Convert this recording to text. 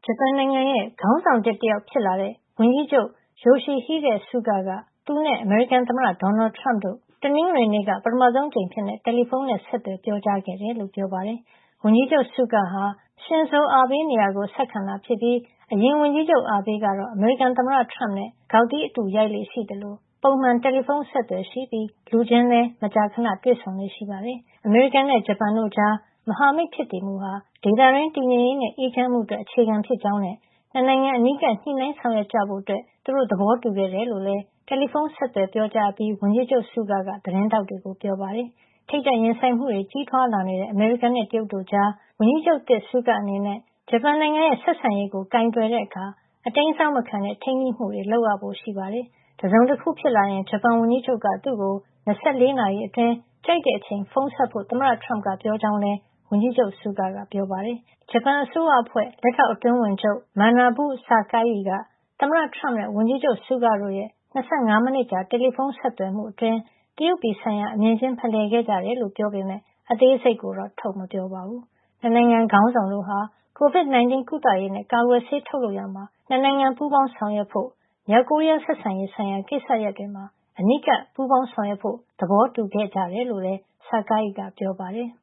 ဂျပန်နိုင်ငံရဲ့ခေါင်းဆောင်သစ်တယောက်ဖြစ်လာတဲ့ဝန်ကြီးချုပ် Yoshihide Suga ကသူနဲ့အမေရိကန်သမ္မတ Donald Trump တို့တနင်္ဂနွေနေ့ကပထမဆုံးအကြိမ်အဖြစ်တယ်လီဖုန်းနဲ့ဆက်သွယ်ပြောကြားခဲ့တယ်လို့ပြောပါတယ်။ ဝန်ကြီးချုပ် Suga ဟာ Shinzo Abe နေရာကိုဆက်ခံတာဖြစ်ပြီးအရင်ဝန်ကြီးချုပ် Abe ကတော့အမေရိကန်သမ္မတ Trump နဲ့ဂေါက်သီးအတူရိုက်လေ့ရှိသလိုပုံမှန်တယ်လီဖုန်းအဆက်အသွယ်ရှိပြီးလူချင်းလည်းမကြာခဏတွေ့ဆုံလေ့ရှိပါတယ်။ အမေရိကန်နဲ့ဂျပန်တို့ကြားမဟာမိတ်ဖြစ်တည်မှုဟာဒေသတွင်းတည်ငြိမ်ရေးနဲ့အေးချမ်းမှုအတွက်အခြေခံဖြစ်ကြောင်းနဲ့နှစ်နိုင်ငံအနီးကပ်ညှိနှိုင်းဆောင်ရွက်ကြဖို့သူတို့သဘောတူခဲ့တယ်လို့လည်းတယ်လီဖုန်းဆက်သွယ်ပြောကြားအပြီးဝန်ကြီးချုပ် Suga ကသတင်းထောက်တွေကိုပြောပါတယ်။ထိပ်တိုက်ရင်ဆိုင်မှုတွေကြီးထွားလာနေတဲ့အမေရိကန်နဲ့တရုတ်တို့ကြားဝန်ကြီးချုပ်သစ် Suga အနေနဲ့ဂျပန်နိုင်ငံရဲ့ဆက်ဆံရေးကိုကိုင်တွယ်တဲ့အခါအတိမ်းအစောင်းမခံတဲ့ထိန်းညှိမှုတွေလုပ်ရဖို့ရှိပါတယ်။တစုံတခုဖြစ်လာရင်ဂျပန်ဝန်ကြီးချုပ်ကသူ့ကို24နာရီအတွင်းကြိုက်တဲ့အချိန်ဖုန်းဆက်ဖို့သမ္မတ Trump ကပြောကြောင်းလည်းဝန်ကြီးချုပ် Suga ကပြောပါတယ်။ဂျပန်အစိုးရအဖွဲ့လက်ထောက်အတွင်းဝန်ချုပ် Manabu Sakai ကသမ္မတ Trump နဲ့ဝန်ကြီးချုပ် Suga တို့ရဲ့25မိနစ်ကြာတယ်လီဖုန်းဆက်သွယ်မှုအတွင်းတရုတ်ပြည်ဆိုင်ရာအမြင်ချင်းဖလှယ်ခဲ့ကြတယ်လို့ပြောပေမယ့်အသေးစိတ်ကိုတော့ထုတ်မပြောပါဘူး။နှစ်နိုင်ငံခေါင်းဆောင်တို့ဟာ COVID-19 ကုသရေးနဲ့ကာကွယ်ဆေးထုတ်လုပ်ရာမှာနှစ်နိုင်ငံပူးပေါင်းဆောင်ရွက်ဖို့မြောက်ကိုရီးယားဆက်ဆံရေးဆိုင်ရာကိစ္စရပ်တွေမှာအနီးကပ်ပူးပေါင်းဆောင်ရွက်ဖို့သဘောတူခဲ့ကြတယ်လို့လည်း Sakai ကပြောပါတယ်။